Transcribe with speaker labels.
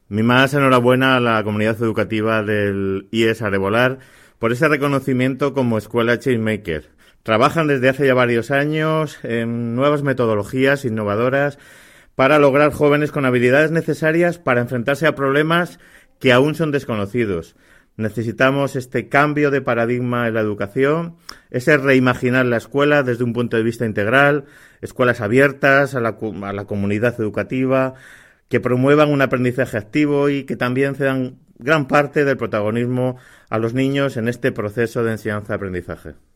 Speaker 1: Mi más enhorabuena a la comunidad educativa del IES Arevolar por ese reconocimiento como escuela Changemaker. Trabajan desde hace ya varios años en nuevas metodologías innovadoras para lograr jóvenes con habilidades necesarias para enfrentarse a problemas que aún son desconocidos. Necesitamos este cambio de paradigma en la educación, ese reimaginar la escuela desde un punto de vista integral, escuelas abiertas a la comunidad educativa, que promuevan un aprendizaje activo y que también cedan gran parte del protagonismo a los niños en este proceso de enseñanza-aprendizaje.